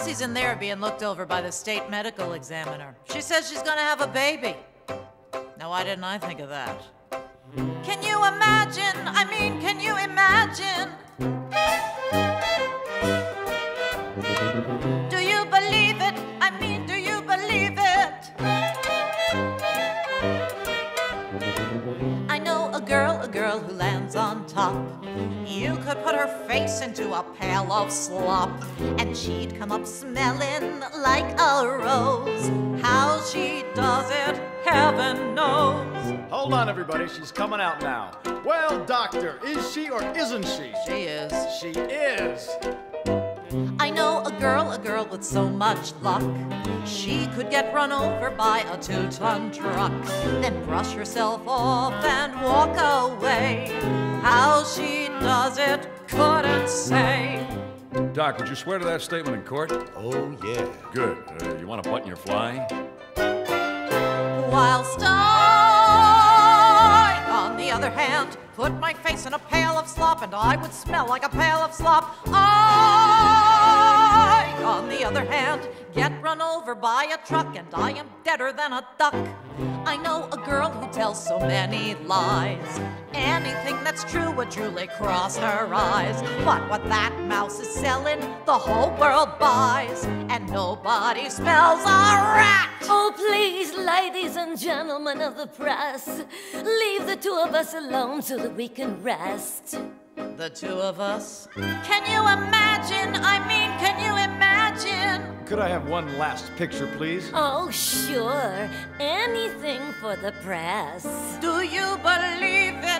Rosie's in there being looked over by the state medical examiner. She says she's gonna have a baby. Now, why didn't I think of that? Can you imagine? I mean, can you imagine? Do you believe it? I mean, do you believe it? I know a girl who lands on top. You could put her face into a pail of slop, and she'd come up smelling like a rose. How she does it, heaven knows. Hold on, everybody, she's coming out now. Well, doctor, is she or isn't she? She is. She is. I know a girl with so much luck. She could get run over by a 2-ton truck, then brush herself off and walk away. How she does it, couldn't say. Doc, would you swear to that statement in court? Oh, yeah. Good. You want to button your fly? Whilst I, on the other hand, put my face in a pail of slop, and I would smell like a pail of slop. I, on the other hand, get run over by a truck, and I am deader than a duck. I know a girl who tells so many lies. Anything that's true would truly cross her eyes. But what that mouse is selling, the whole world buys, and nobody smells a rat. Oh, please, ladies and gentlemen of the press, leave the two of us alone so that we can rest. The two of us? Can you imagine? I mean, can you imagine? Could I have one last picture, please? Oh, sure. Anything for the press. Do you believe it?